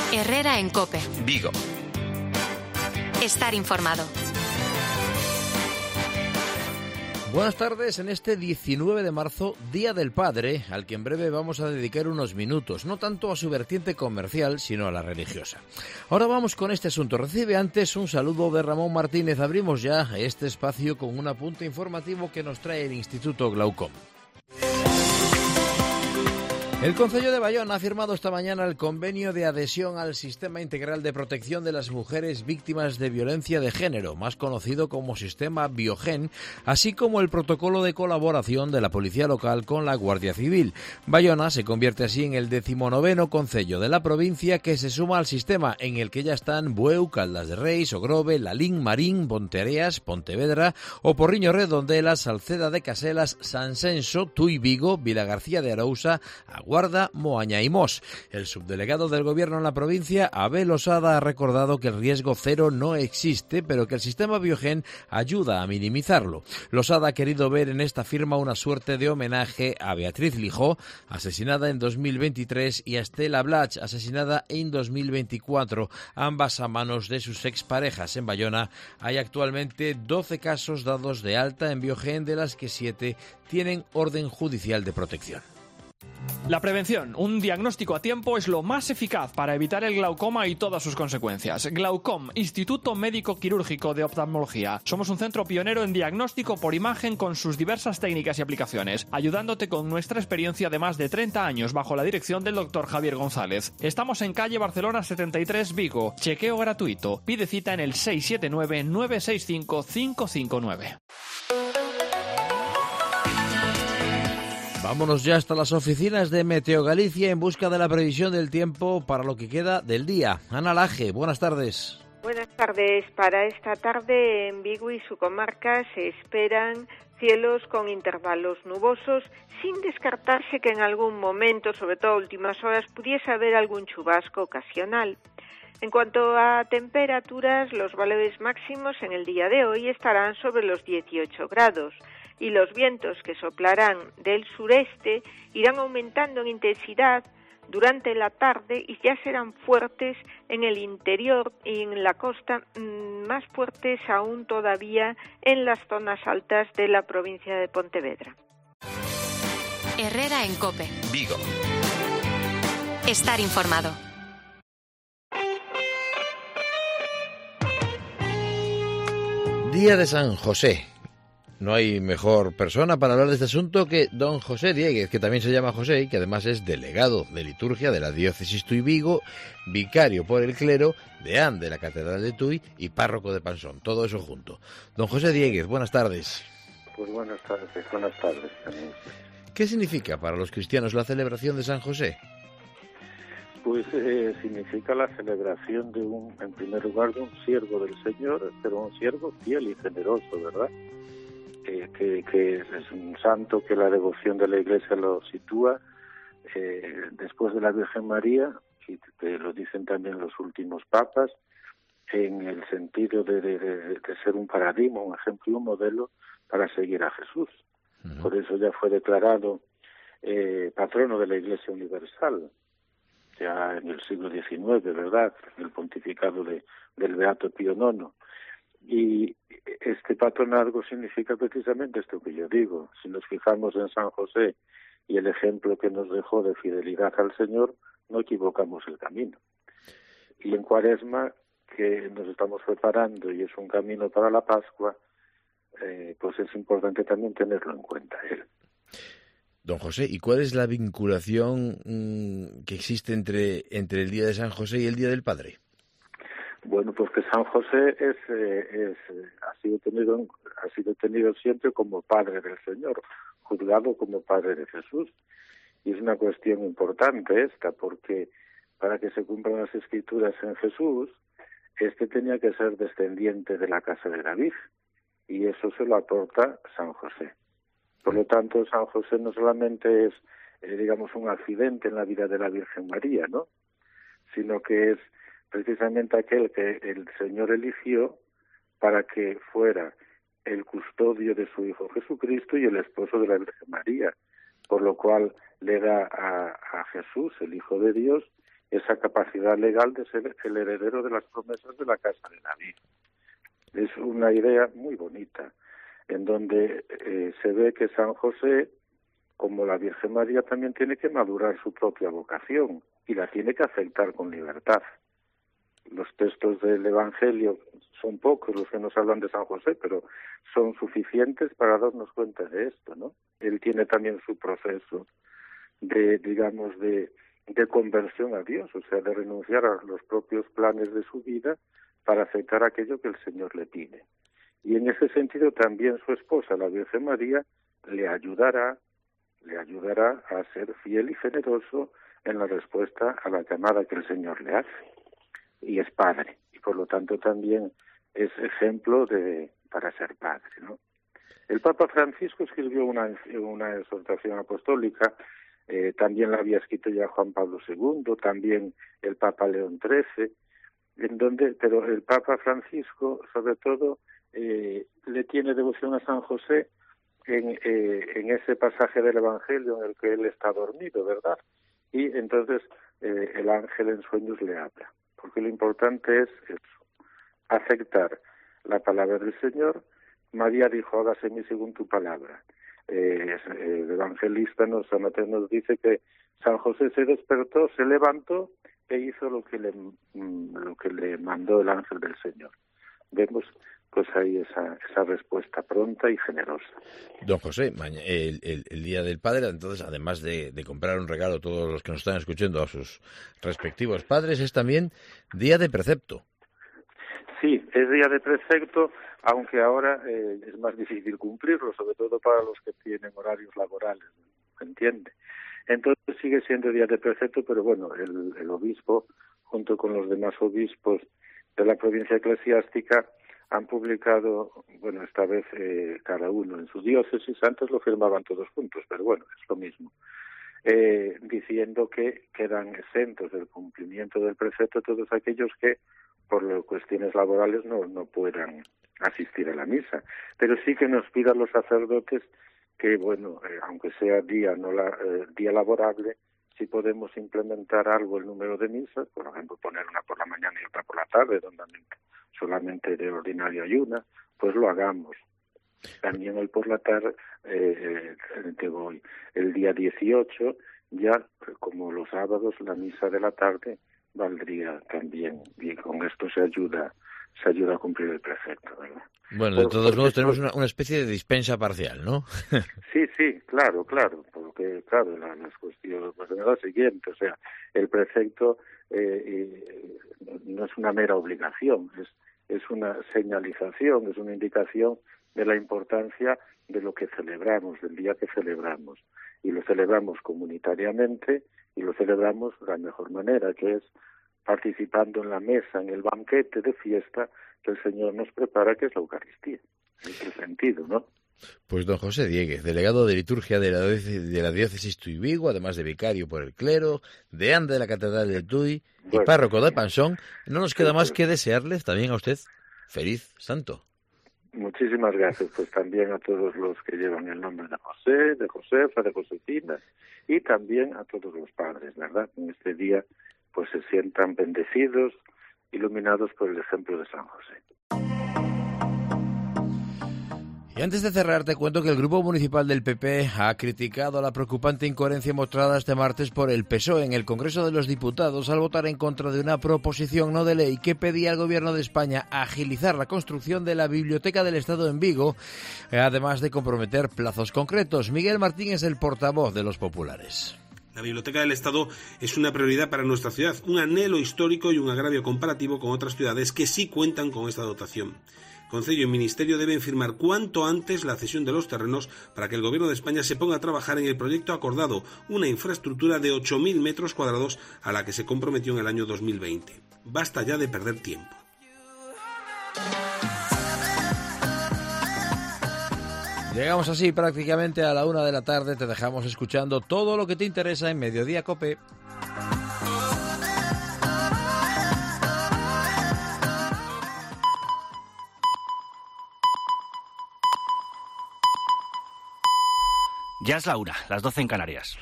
Herrera en COPE. Vigo. Estar informado. Buenas tardes en este 19 de marzo, Día del Padre, al que en breve vamos a dedicar unos minutos, no tanto a su vertiente comercial, sino a la religiosa. Ahora vamos con este asunto. Recibe antes un saludo de Ramón Martínez. Abrimos ya este espacio con un apunte informativo que nos trae el Instituto Glaucom. El Concello de Bayona ha firmado esta mañana el convenio de adhesión al Sistema Integral de Protección de las Mujeres Víctimas de Violencia de Género, más conocido como Sistema Biogen, así como el protocolo de colaboración de la Policía Local con la Guardia Civil. Bayona se convierte así en el 19º concello de la provincia que se suma al sistema, en el que ya están Bueu, Caldas de Reis, Ogrove, Lalín, Marín, Ponteareas, Pontevedra, O Porriño, Redondela, Salceda de Caselas, Sansenso, Tui, Vigo, Vilagarcía de Arousa, Guarda, Moaña y Mos. El subdelegado del Gobierno en la provincia, Abel Losada, ha recordado que el riesgo cero no existe, pero que el sistema Biogen ayuda a minimizarlo. Losada ha querido ver en esta firma una suerte de homenaje a Beatriz Lijó, asesinada en 2023, y a Estela Blach, asesinada en 2024, ambas a manos de sus exparejas. En Bayona hay actualmente 12 casos dados de alta en Biogen, de las que 7 tienen orden judicial de protección. La prevención, un diagnóstico a tiempo, es lo más eficaz para evitar el glaucoma y todas sus consecuencias. Glaucom, Instituto Médico Quirúrgico de Oftalmología. Somos un centro pionero en diagnóstico por imagen con sus diversas técnicas y aplicaciones, ayudándote con nuestra experiencia de más de 30 años bajo la dirección del Dr. Javier González. Estamos en calle Barcelona 73, Vigo. Chequeo gratuito. Pide cita en el 679-965-559. Vámonos ya hasta las oficinas de Meteo Galicia en busca de la previsión del tiempo para lo que queda del día. Ana Laje, buenas tardes. Buenas tardes. Para esta tarde en Vigo y su comarca se esperan cielos con intervalos nubosos, sin descartarse que en algún momento, sobre todo a últimas horas, pudiese haber algún chubasco ocasional. En cuanto a temperaturas, los valores máximos en el día de hoy estarán sobre los 18 grados. Y los vientos que soplarán del sureste irán aumentando en intensidad durante la tarde y ya serán fuertes en el interior y en la costa, más fuertes aún todavía en las zonas altas de la provincia de Pontevedra. Herrera en COPE. Vigo. Estar informado. Día de San José. No hay mejor persona para hablar de este asunto que don José Dieguez, que también se llama José y que además es delegado de liturgia de la diócesis Tui Vigo, vicario por el clero, deán de la catedral de Tui y párroco de Pansón, todo eso junto. Don José Dieguez, buenas tardes. Pues buenas tardes también. ¿Qué significa para los cristianos la celebración de San José? Pues significa la celebración en primer lugar, de un siervo del Señor, pero un siervo fiel y generoso, ¿verdad? Que es un santo que la devoción de la Iglesia lo sitúa después de la Virgen María, y que lo dicen también los últimos papas, en el sentido de ser un paradigma, un ejemplo y un modelo para seguir a Jesús. Uh-huh. Por eso ya fue declarado patrono de la Iglesia Universal, ya en el siglo XIX, ¿verdad?, en el pontificado del Beato Pío IX. Y este patronazgo significa precisamente esto que yo digo. Si nos fijamos en San José y el ejemplo que nos dejó de fidelidad al Señor, no equivocamos el camino. Y en Cuaresma, que nos estamos preparando y es un camino para la Pascua, pues es importante también tenerlo en cuenta él. Don José, ¿y cuál es la vinculación que existe entre el Día de San José y el Día del Padre? Bueno, pues que San José ha sido tenido siempre como Padre del Señor, juzgado como Padre de Jesús. Y es una cuestión importante esta, porque para que se cumplan las Escrituras en Jesús, tenía que ser descendiente de la casa de David, y eso se lo aporta San José. Por lo tanto, San José no solamente es, digamos, un accidente en la vida de la Virgen María, ¿no?, sino que es precisamente aquel que el Señor eligió para que fuera el custodio de su Hijo Jesucristo y el esposo de la Virgen María, por lo cual le da a Jesús, el Hijo de Dios, esa capacidad legal de ser el heredero de las promesas de la casa de David. Es una idea muy bonita, en donde se ve que San José, como la Virgen María, también tiene que madurar su propia vocación y la tiene que aceptar con libertad. Los textos del Evangelio son pocos los que nos hablan de San José, pero son suficientes para darnos cuenta de esto, ¿no? Él tiene también su proceso de conversión a Dios, o sea, de renunciar a los propios planes de su vida para aceptar aquello que el Señor le pide. Y en ese sentido también su esposa, la Virgen María, le ayudará a ser fiel y generoso en la respuesta a la llamada que el Señor le hace. Y es padre, y por lo tanto también es ejemplo para ser padre, ¿no? El Papa Francisco escribió una exhortación apostólica, también la había escrito ya Juan Pablo II, también el Papa León XIII, pero el Papa Francisco, sobre todo, le tiene devoción a San José en ese pasaje del Evangelio en el que él está dormido, ¿verdad? Y entonces el ángel en sueños le habla, porque lo importante es eso, aceptar la palabra del Señor. María dijo, hágase en mí según tu palabra. El evangelista San Mateo nos dice que San José se despertó, se levantó e hizo lo que le mandó el ángel del Señor. Vemos pues ahí esa respuesta pronta y generosa. Don José, el Día del Padre, entonces, además de comprar un regalo a todos los que nos están escuchando a sus respectivos padres, es también Día de Precepto. Sí, es Día de Precepto, aunque ahora es más difícil cumplirlo, sobre todo para los que tienen horarios laborales, ¿me entiende? Entonces sigue siendo Día de Precepto, pero bueno, el obispo, junto con los demás obispos de la provincia eclesiástica, han publicado, bueno, esta vez cada uno en su diócesis, antes lo firmaban todos juntos, pero bueno, es lo mismo, diciendo que quedan exentos del cumplimiento del precepto todos aquellos que por cuestiones laborales no puedan asistir a la misa, pero sí que nos pidan los sacerdotes que, bueno, aunque sea día laborable, si podemos implementar algo el número de misas, por ejemplo, poner una por la mañana y otra por la tarde, donde solamente de ordinario hay una, pues lo hagamos. También el por la tarde, el día 18, ya como los sábados, la misa de la tarde valdría también, y con esto se ayuda a cumplir el precepto, ¿verdad? Bueno, de todos modos tenemos una especie de dispensa parcial, ¿no? Sí, claro, porque claro, las cuestiones pues, es la siguiente, o sea, el precepto no es una mera obligación, es una señalización, es una indicación de la importancia de lo que celebramos, del día que celebramos, y lo celebramos comunitariamente y lo celebramos de la mejor manera, que es participando en la mesa, en el banquete de fiesta que el Señor nos prepara, que es la Eucaristía. En ese sentido, ¿no? Pues don José Dieguez, delegado de liturgia de la diócesis Tuy-Vigo, además de vicario por el clero, deán de la catedral de Tuy y párroco de Pansón, no nos queda más que desearles también a usted feliz santo. Muchísimas gracias, pues también a todos los que llevan el nombre de José, de Josefa, de Josefina, y también a todos los padres, ¿verdad? En este día pues se sientan bendecidos, iluminados por el ejemplo de San José. Y antes de cerrar, te cuento que el Grupo Municipal del PP ha criticado la preocupante incoherencia mostrada este martes por el PSOE en el Congreso de los Diputados al votar en contra de una proposición no de ley que pedía al Gobierno de España agilizar la construcción de la Biblioteca del Estado en Vigo, además de comprometer plazos concretos. Miguel Martín es el portavoz de los populares. La Biblioteca del Estado es una prioridad para nuestra ciudad, un anhelo histórico y un agravio comparativo con otras ciudades que sí cuentan con esta dotación. Concello y Ministerio deben firmar cuanto antes la cesión de los terrenos para que el Gobierno de España se ponga a trabajar en el proyecto acordado, una infraestructura de 8.000 metros cuadrados a la que se comprometió en el año 2020. Basta ya de perder tiempo. Llegamos así prácticamente a la 1 de la tarde. Te dejamos escuchando todo lo que te interesa en Mediodía Cope. Ya es la 1, las 12 en Canarias.